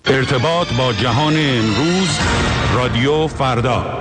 ارتباط با جهان امروز، رادیو فردا.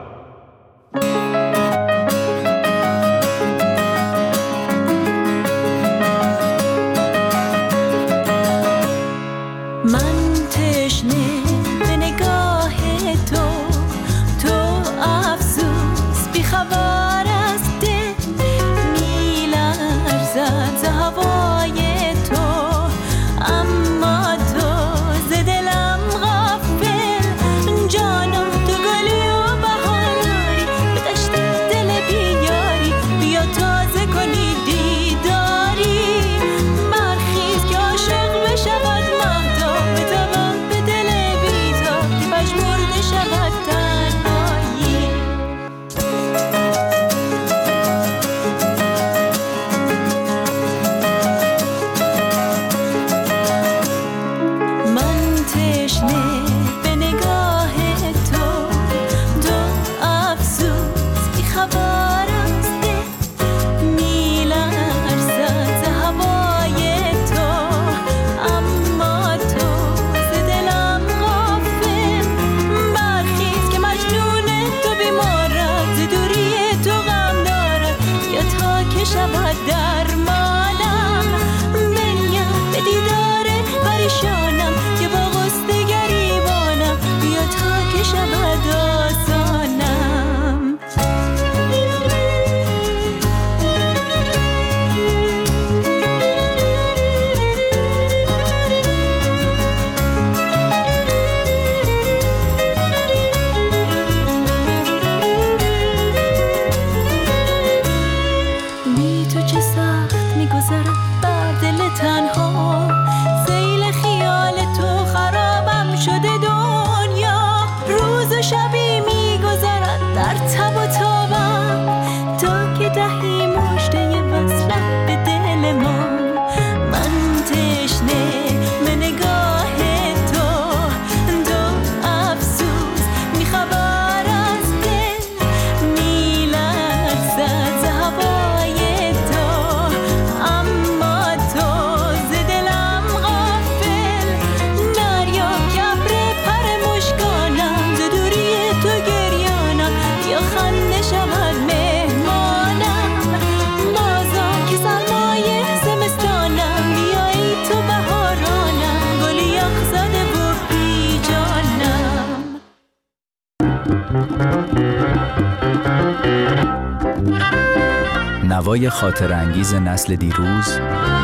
نوای خاطرانگیز نسل دیروز،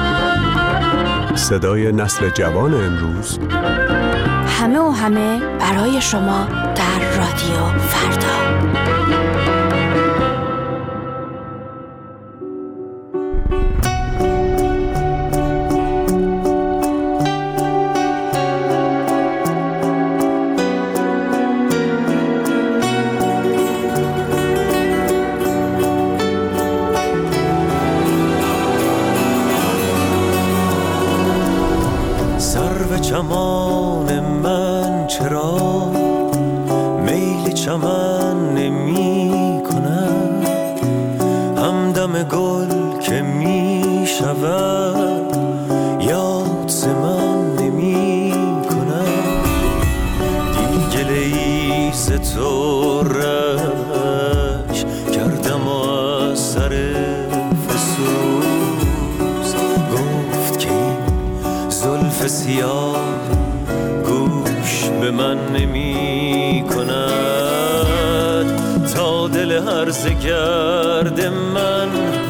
صدای نسل جوان امروز، همه برای شما در رادیو فردا. چمان من چرا میل چمن نمی کند، همدم گل که می شود یاد ز من نمی کند، دیگه لیز تو رش کردم و از سر فسوس گفت که این زلف سیاه گوش به من نمی کند، تا دل هرزه گرد من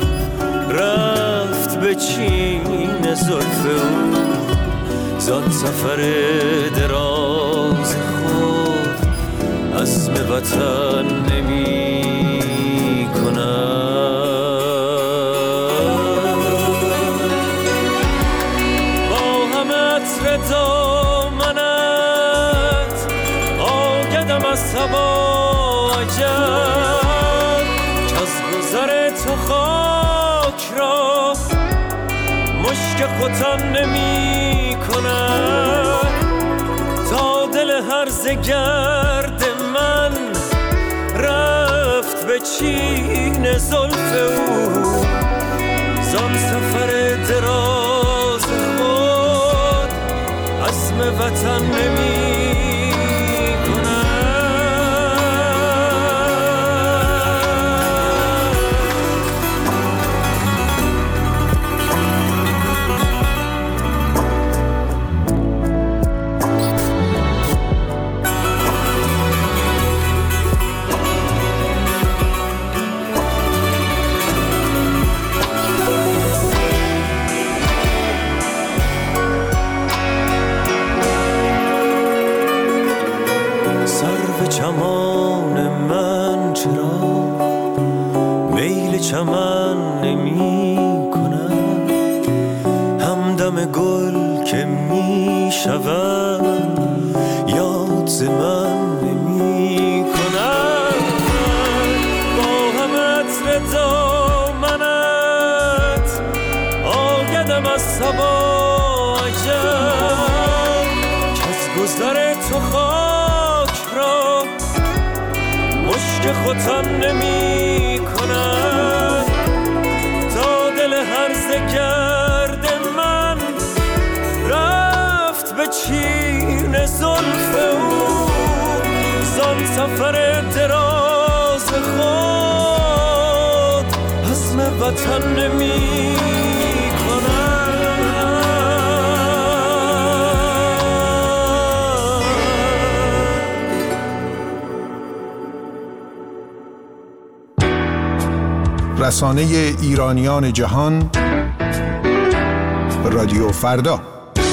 رفت به چین زلف او، زان سفر دراز خود عزم وطن نمی کند. دامنت آگدم از صبا عجب، که از گذر تو خاک را مشک ختن نمی کند، تا دل هرزه گرد من رفت به چین زلف او، زان سفر دراز خود عزم وطن نمی چمن نمی کنم، همدم گل که می شود یاد ز من نمی کنم. با هم عطر دامنت آگدم از صبا عجب، که از گذر تو خاک را مشک ختن نمی کنم. تا دل هرزه گرد من رفت به چین زلف او، زان سفر دراز خود عزم وطن نمی رسانه ایرانیان جهان رادیو فردا.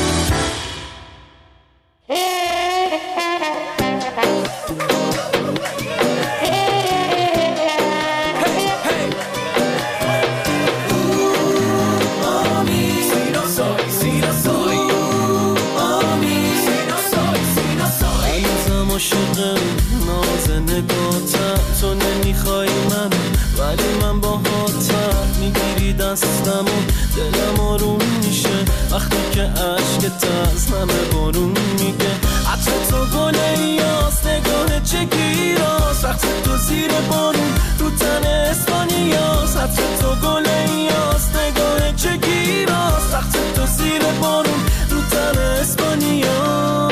تو نمیخوای من ولی من با هاتم میگیری دستمو، دلم آروم میشه وقتی که عشقت از همه بارون میگه. عطر تو گله یاست، نگاه چه گیراست، وقتی تو زیر بارون رو تن اسپانیاست. عطر تو گله یاست، نگاه چه گیراست، وقتی تو زیر بارون رو تن اسپانیاست.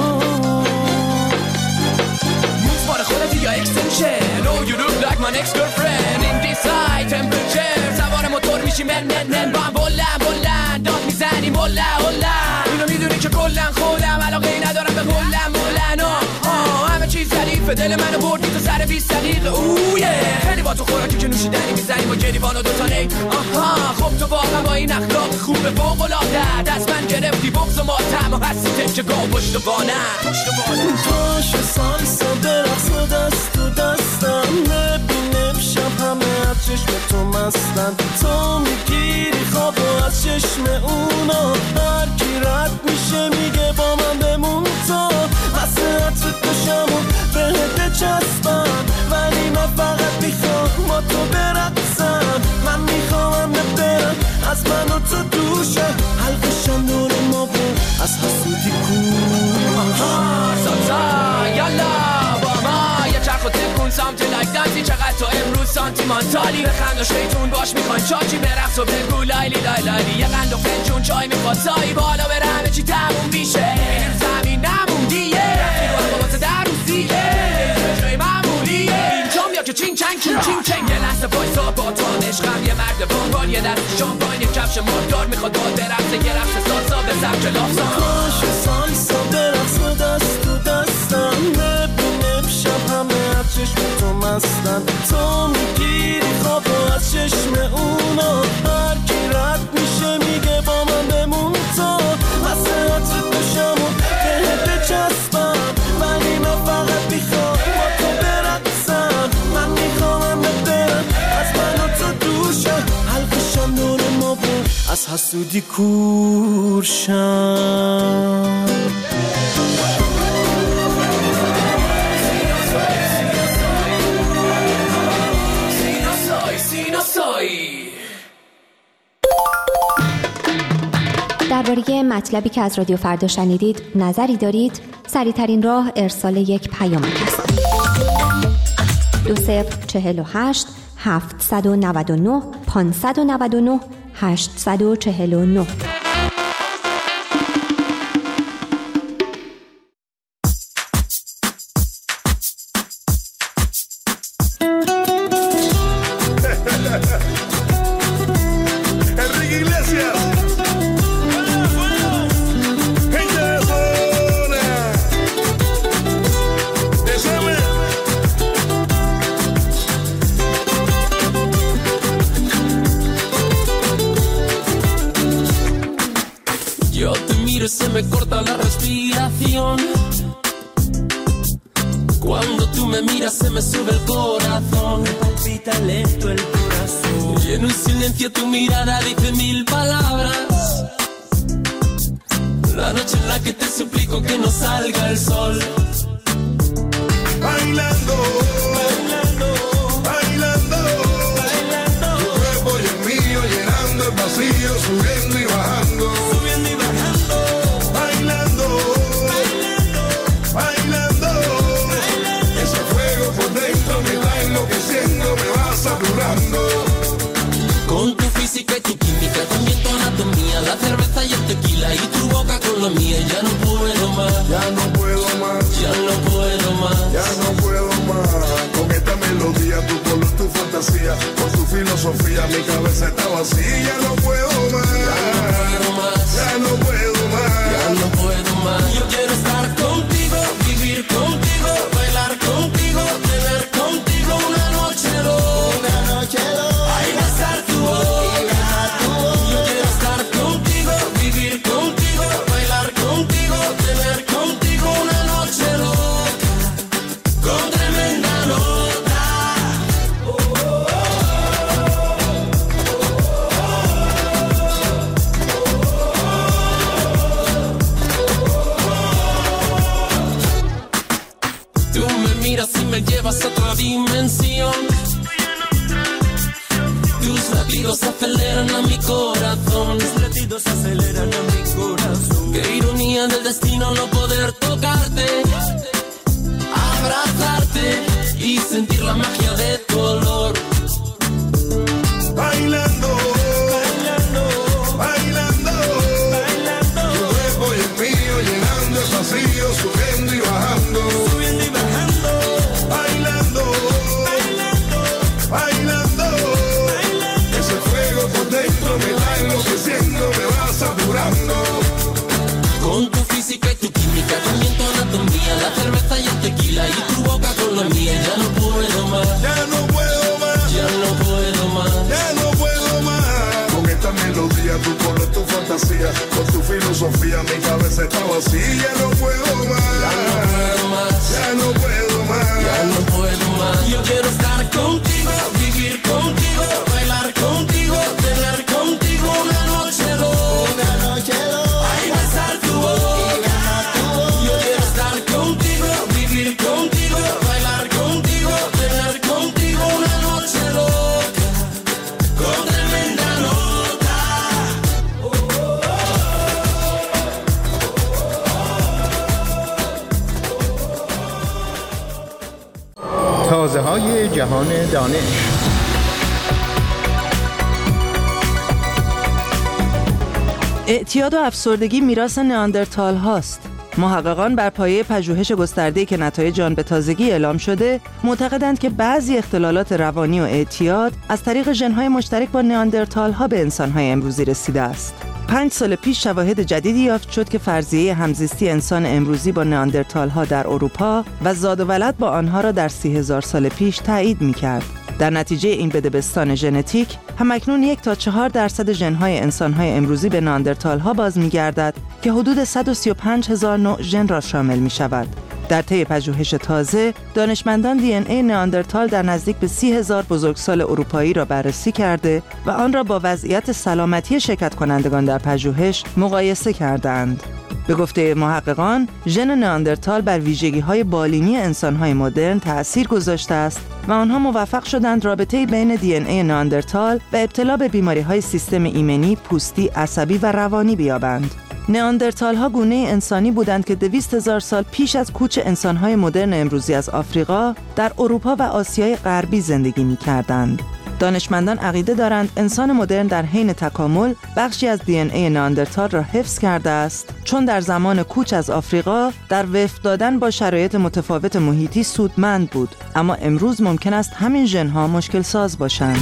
یا extension Oh you look like my next girlfriend In this high temperature سوار موتور میشی من با هم بلند داد میزنیم هلا اینو میدونی که کلن خودم علاقه ای ندارم به هلن همه چیز ظریفه، دل منو بردی تو سر 20 دقیقه اوه خیلی با تو خوراکی که نوشیدنی میزنیم با گریبان و دوتا نی خب تو واقعا با این اخلاق خوبه فوق‌العاده دست من گرفتی بغض و ماتم و هستی تکه گاه پشت وانم پاش سالسا برقص و دست تو دستم، ببینم شب همه از چشم تو مستن. تو میگیری خواب و از چشم اونا هر کی رد میشه میگه با من بمون. تو مسئلت تو شمو بهت چسبم ولی من فقط میخوام با تو برقصم. من میخوام برم از من و تو دوشه حلقشم دور ما بود از حسودی سامسا یالا با ما یه چرخ و تکون سامتی لایک دانسی. چقدر تو امروز سانتیمانتالی، بخند و شیطون باش میخواین چاچی برقص و بگو لایلی یه قند و فنجون چای میخواد سایی بالا بره همه چی تموم میشه میریم زمین نموندیه رفتی رو هم بابات در روزیه جای معمولیه اینجا میا که چین چنگ یه لحظه بایسا با تو عشقم یه مرد بانبان یه دست شامپاین یه کفش ماردار میخواد با برقصه یه رقص سالسا به سبک لافزان. پاش سالسا برقص و دست تو دستم، ببینم شب همه از چشم تو مستن. تو میگیری خواب و از چشم اونا هر کی رد میشه میگه با من بمون. تو مسئلت تو شمو بهت چسبم ولی من فقط میخوام با تو برقصم. من میخوام برم از من و تو دوشم حلقشم دور ما بود از حسودی کورشم. درباره مطلبی که از رادیو فردا شنیدید نظری دارید؟ سریع‌ترین راه ارسال یک پیامک است. 2048 799 599 849. Se me corta la respiración Cuando tú me miras se me sube el corazón, me palpita lento el corazón. Y en un silencio tu mirada dice 1000 palabras. La noche en la que te suplico que no salga el sol. Bailando, bailando, bailando, bailando. Tu cuerpo y el mío llenando el vacío, subiendo y bajando, subiendo y bajando. Bailando, bailando, bailando, bailando. Ese fuego por dentro me va enloqueciendo, me va saturando. Con tu física y tu química, también tu anatomía, la cerveza y el tequila y tu boca con la mía. Ya no puedo más, ya no puedo más, ya no puedo más, ya no puedo más. Con esta melodía, tu color, tu fantasía, con tu filosofía, mi cabeza está vacía. Ya no puedo más, ya no puedo más, ya no puedo más. Yo quiero estar contigo, vivir contigo, bailar contigo, tener contigo una noche loca, una noche loca. Ay, besar tu boca. Yo quiero estar contigo, vivir contigo, bailar contigo, tener contigo una noche loca, con tremenda nota. Tú me miras y me llevas a otra dimensión. Tus latidos aceleran a mi corazón, tus latidos aceleran a mi corazón. Qué ironía del destino no poder tocarte, abrazarte y sentir la magia de tu olor. Bailando, bailando, bailando, bailando. Tu cuerpo y el mío llenando el vacío, subiendo y bajando, subiendo y bajando. Bailando, bailando, bailando, bailando. Ese fuego por dentro me va enloqueciendo, me va saturando. Con tu física y tu química, también tu anatomía, la cerveza y el tequila y tu boca con la mía. Ya no puedo más, ya no puedo más, ya no puedo más, ya no puedo más. Con esta melodía, tu color, tu fantasía, con tu filosofía, mi cabeza está vacía. Ya no puedo más, ya no puedo más, ya no puedo más, ya no puedo más. Yo quiero estar contigo, vivir contigo, bailar contigo, tener contigo una noche loca, una noche loca. Ay, besar tu boca. Yo quiero estar contigo, vivir contigo, bailar contigo, tener contigo una noche loca, con tremenda nota. تازه‌های جهان دانش. اعتیاد و افسردگی میراث نئاندرتال هاست. محققان بر پایه پژوهش گسترده‌ای که نتایج آن به تازگی اعلام شده، معتقدند که بعضی اختلالات روانی و اعتیاد از طریق ژن‌های مشترک با نئاندرتال ها به انسان‌های امروزی رسیده است. 5 سال پیش شواهد جدیدی یافت شد که فرضیه همزیستی انسان امروزی با نئاندرتال ها در اروپا و زاد و ولد با آنها را در 30,000 سال پیش تایید می‌کرد. در نتیجه این بدبستان ژنتیک، همکنون 1 تا 4% ژن‌های انسان‌های امروزی به نئاندرتال ها باز می‌گردد که حدود 135,000 نوع ژن را شامل می‌شود. در طی پژوهش تازه، دانشمندان دی ان ای نئاندرتال در نزدیک به 30,000 بزرگسال اروپایی را بررسی کرده و آن را با وضعیت سلامتی شرکت کنندگان در پژوهش مقایسه کردند. به گفته محققان، ژن نئاندرتال بر ویژگی‌های بالینی انسان‌های مدرن تأثیر گذاشته است و آنها موفق شدند رابطه‌ای بین دی ان ای نئاندرتال و ابتلا به بیماری‌های سیستم ایمنی، پوستی، عصبی و روانی بیابند. نئاندرتال ها گونه انسانی بودند که 200,000 سال پیش از کوچ انسان‌های مدرن امروزی از آفریقا در اروپا و آسیای غربی زندگی می‌کردند. دانشمندان عقیده دارند انسان مدرن در حین تکامل بخشی از دی ان ای نئاندرتال را حفظ کرده است، چون در زمان کوچ از آفریقا در وفق دادن با شرایط متفاوت محیطی سودمند بود، اما امروز ممکن است همین ژن‌ها مشکل ساز باشند.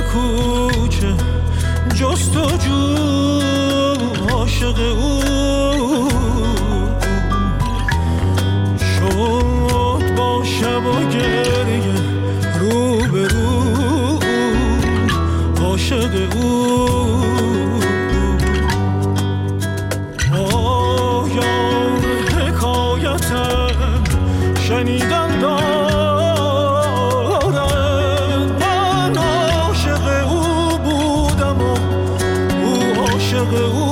کوچه جستجو عاشق او شد با شب و گریه رو به رو عاشق او آیان حکایتم شنیدن دارد من عاشق او بودم و او عاشق او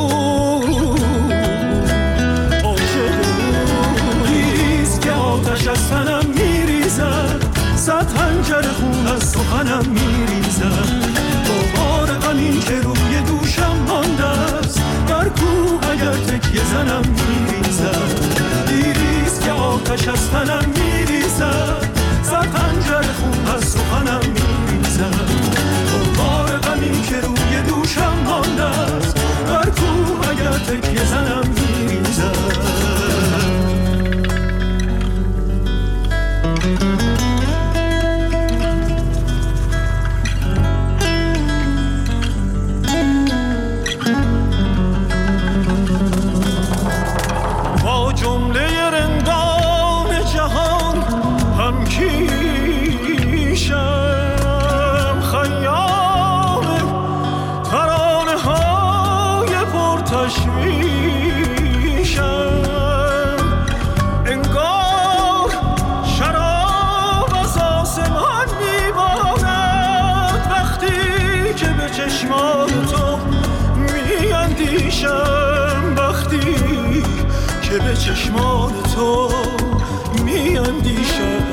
از تنم میریزد صد خنجر خون از سخنم میریزد بار غمی که روی دوشم مانده است در کوه اگر تکیه زنم میریزد دیریست که آتش از تنم میریزد صد خنجر خون از سخنم میریزد بار غمی که روی دوشم مانده است در کوه اگر تکیه زنم میریزد با جمله رندان جهان هم کیشم خیام ترانه های پرتشویشم انگار شراب از آسمان میبارد وقتی که به چشمان تو میاندیشم وقتی که به چشمان تو میاندیشم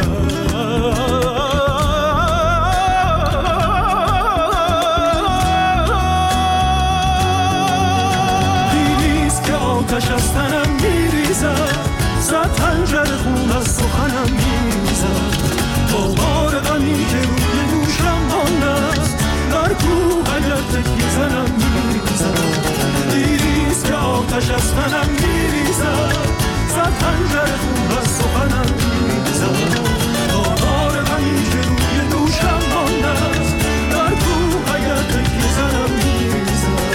دیریست که آتش از تنم میریزد صد خنجر خون از سخنم میریزد با بار غمی که روی دوشم مانده است در کوه اگر تکیه زنم میریزد دیریست که آتش از تنم میریزد صد خنجر خون از سخنم میریزد با بار غمی که روی دوشم مانده است در کوه اگر تکیه زنم میریزد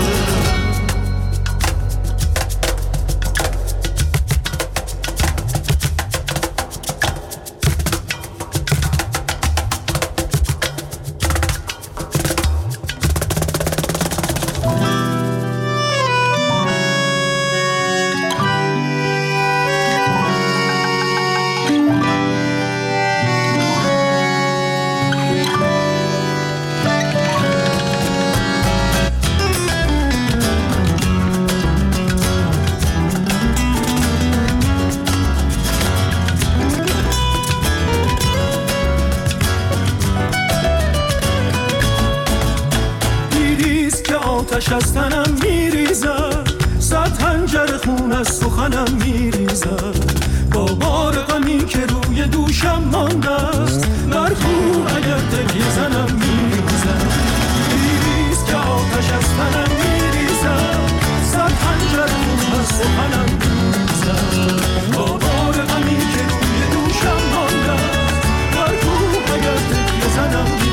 آتش از تنم میریزد صد خنجر خون از سخنم میریزد با بار غمی که روی دوشم مانده است در کوه اگر تکیه زنم میریزد دیریست که آتش از تنم میریزد صد خنجر خون از سخنم میریزد با بار غمی که روی دوشم مانده است در کوه اگر تکیه زنم میریزد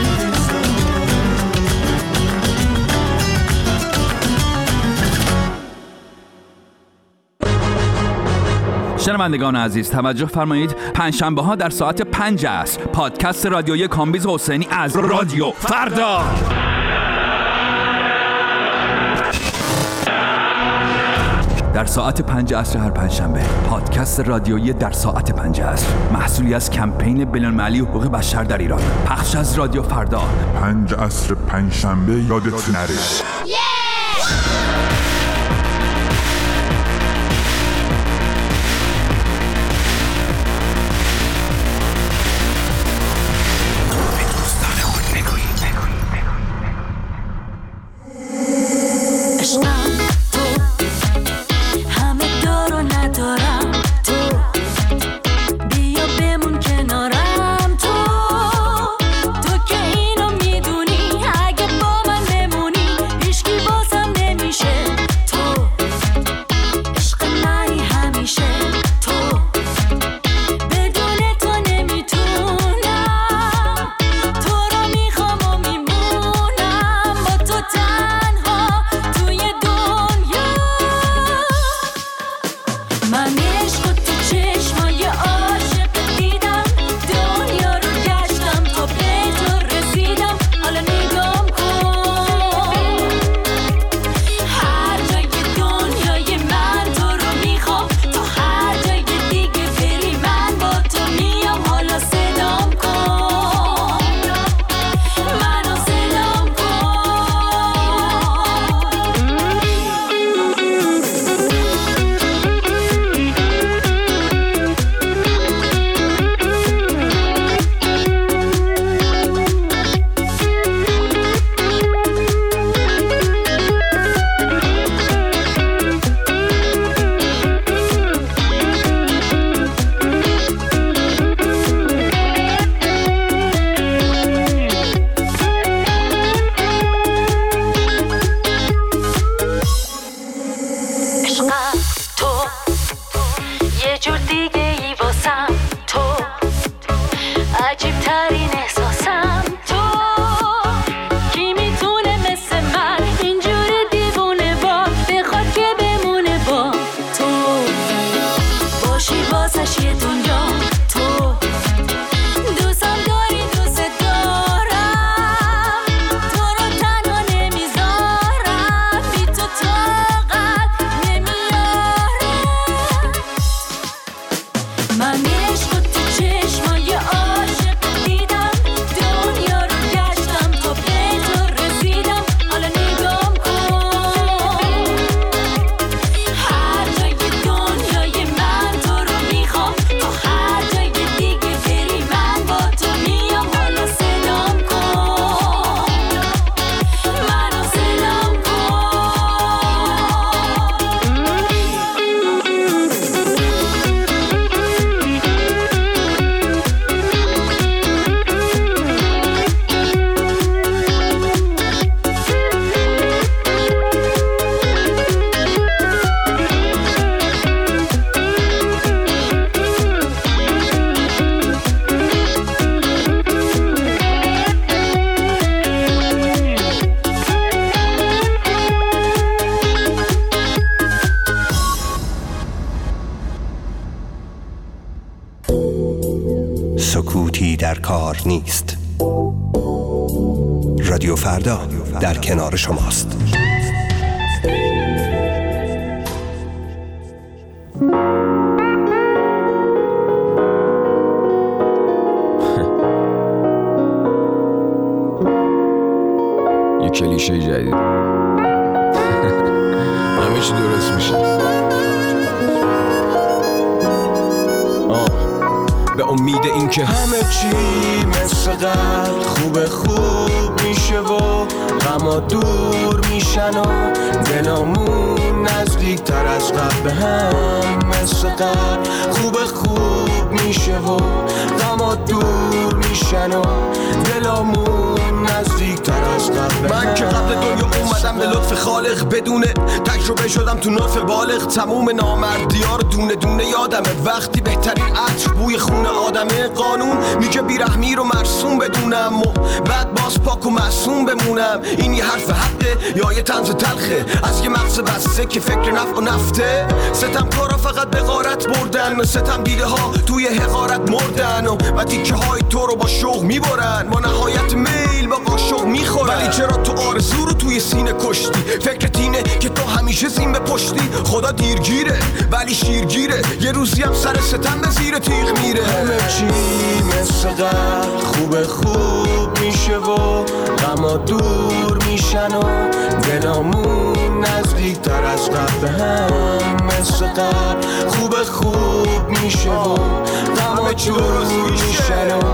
شنوندگان عزیز توجه فرمایید، پنجشنبه ها در ساعت 5 عصر پادکست رادیویی کامبیز حسینی از رادیو فردا در ساعت 5 عصر هر پنجشنبه پادکست رادیویی در ساعت 5 عصر محصولی از کمپین بین‌المللی حقوق بشر در ایران پخش از رادیو فردا 5 عصر پنجشنبه یادت نره. تو که اینو میدونی اگه با من بمونی بهترین احساسم تو. کی میتونه مثل من اینجور دیوونه با بخواد که بمونه با تو، باشی واسش یه دنیا. تو دوستم داری دوست دارم، تو رو تنها نمیذارم، بی تو طاقت نمیارم. من عشق تو چشمای عاشق دیدم، دنیا رو گشتم تا به تو رسیدم. حالا نگام کن، هر جای دنیای من تو رو میخوام، تا هر جای دیگه بری من با تو میام. حالا سلام کن، منو سلام سکوتی در کار نیست. رادیو فردا در کنار شماست. یه کلیشه جدید. همه چی درست میشه. به امید این که همه چی مثل قبل خوب میشه و غما دور میشن و دلامون نزدیک تر از قبل به هم مثل قبل خوب میشه و غما دور میشن و دلامون نزدیک تر از قبل. من که قبل دنیا اومدم به لطف خالق، بدون تجربه شدم تو نطف بالغ. تموم نامردی‌ها رو دونه دونه یادمه، وقتی بهترین عطر بوی خون آدمه. قانون میگه بیرحمی رو مرسوم بدونم و بعد باز پاک و معصوم بمونم. این یه حرف حقه یا یه طنز تلخه از یه مغز بسته که فکر نفع و نفته؟ ستمکارا فقط به غارت بردن، ستم دیده ها توی حقارت مردن و تیکه های تو رو با شوق میبرن، با نهایت میل با قاشق میخورن. ولی چرا تو آرزو رو توی سینه کشتی؟ فکرت اینه که تو همیشه زین به پشتی. خدا دیرگیره ولی شیرگیره، یه روزی هم سر ستم به زیر تیغ میره. همه چی مثل قبل خوب میشه و غما دور میشن و دلامون نزدیک تر از قبل به هم مثل قبل خوب میشه و غما دور میشن و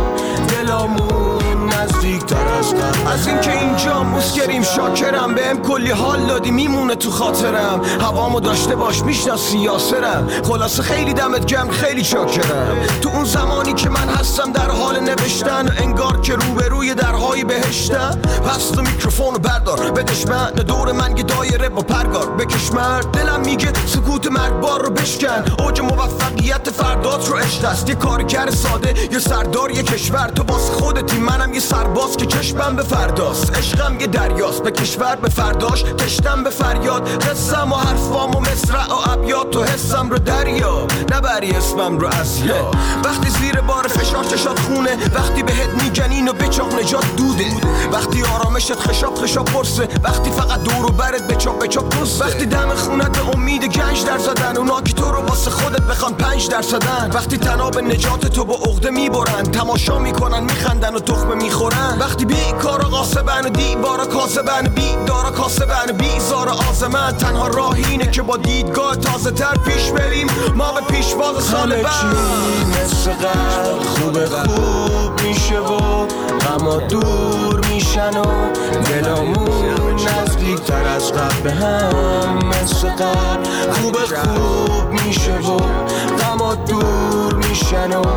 دلامون نزدیک تر از قبل. از این که اینجا مسکریم شاکرم، بهم کلی حال دادی میمونه تو خاطرم. هوامو داشته باش میشناسی یاسرم، خلاصه خیلی دمت گرم خیلی شاکرم. تو اون زمانی که من هستم در حال نوشتن، انگار که روبروی درهای بهشتم. پس تو میکروفونو بردار بدش من، دور من یه دایره با پرگار بکش مرد. دلم میگه سکوت مرگبار رو بشکن، اوج موفقیت فردات رو عشق است. یه کارگر ساده یه سردار یه کشور، تو واسه خودتی منم یه سرباز که چشمم به فرداست. عشقم یه دریاست به کشور به فرداش، کشتم به فریاد. قصم و حرفام و مصرع و ابیات، تو حسم رو دریا نبری اسمم رو اسیا. وقتی زیر بار فشار چشات خونه، وقتی بهت میگن اینو بچاق نجات دوده، وقتی آرامشت خشاب پرسه، وقتی فقط دور و برت بچاق دوسته، وقتی دم خونت به امید گنج در زدن، اونا که تو رو واسه خودت بخوان 5%، وقتی تناب نجات تو با عقده میبرن، تماشا میکنن میخندن و تخمه میخورن، وقتی بیکارا قاسبن و دیوارا کاسبن، بیدارا کاسبن بیزار آزمن. تنها راه اینه که با دیدگاه تازه تر پیش بریم، ما به پیشواز سال بعد. مثل قبل خوب میشه و غما دور میشن و دلامون نزدیک تر از قبل به هم مثل قبل خوب میشه و غما دور میشن و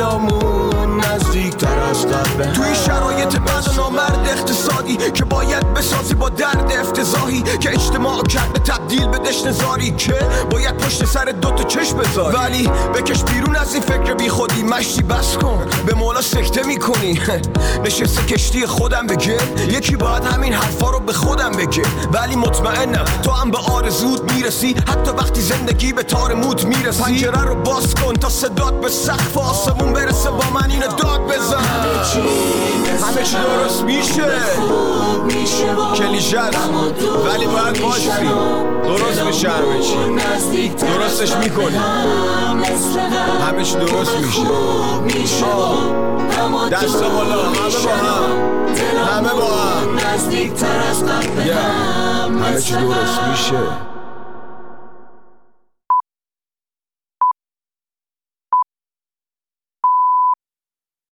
دلامون نزدیک تر از قبل به هم. توی شرایط بد و نامرد اقتصادی که باید بسازی با درد افتضاحی که اجتماع کرده تبدیل به دشنزاری که باید پشت سر دوتا چشم بذاری، ولی بکش بیرون از این فکر بی خودی. مشتی بس کن، به مولا سکته میکنی. نشسته کشتی خودم بگه، یکی باید همین حرفا رو به خودم بگه. ولی مطمئنم تو هم به آرزود میرسی، حتی وقتی زندگی به تار موت میرسی. پنجره رو باز کن تا صدات به سقف آسمون برسه، با من اینو داد بزن. همه چی درست میشه، کلیشه است ولی باید باشی. درست میشه همه چی، درستش میکنی، همه چی درست میشه. دست بالا، همه با هم، همه چی درست میشه.